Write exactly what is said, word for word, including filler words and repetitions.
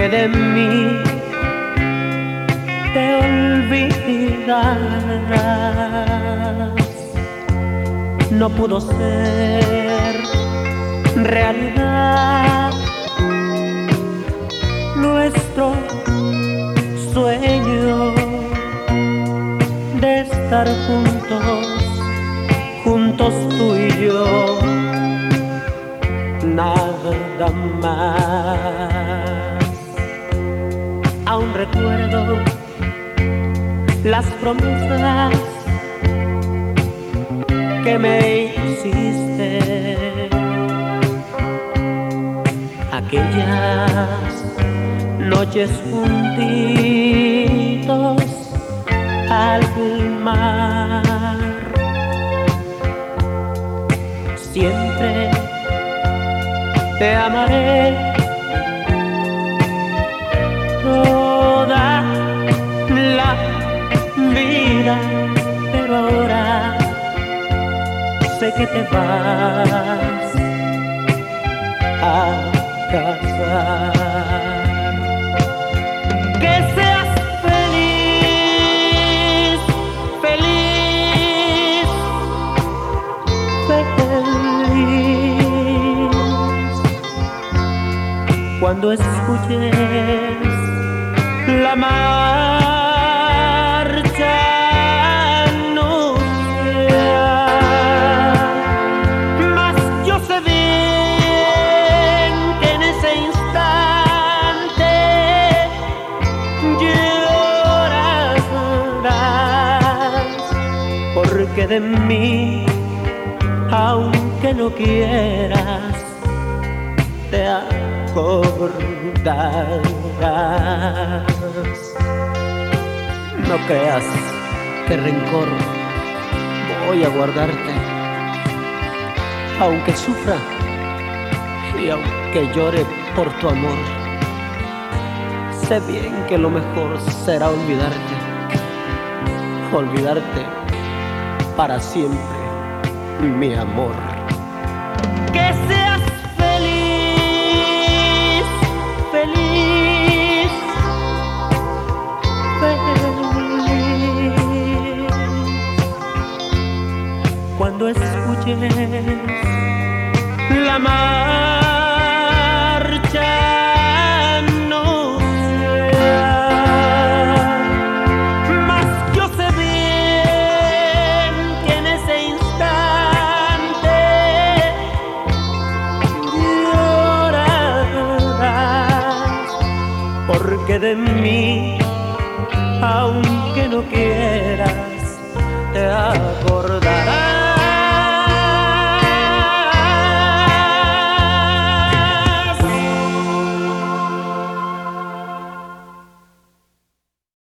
que de mí te olvidarás. No pudo ser realidad nuestro sueño de estar juntos, juntos tú y yo, nada más. Aún recuerdo las promesas que me hiciste, aquellas noches juntitos al mar. Siempre te amaré toda la vida, pero ahora sé que te vas a casar. Que seas feliz, feliz, feliz, cuando escuches la marcha anunciar. Mas yo sé bien que en ese instante llorarás, porque de mí, aunque no quieras, te acordarás. No creas que rencor voy a guardarte, aunque sufra y aunque llore por tu amor. Sé bien que lo mejor será olvidarte, olvidarte para siempre, mi amor. Que seas feliz, feliz, feliz, cuando escuches la marcha anunciar. Mas yo sé bien que en ese instante llorarás, porque de mí, aunque no quieras, te acordarás.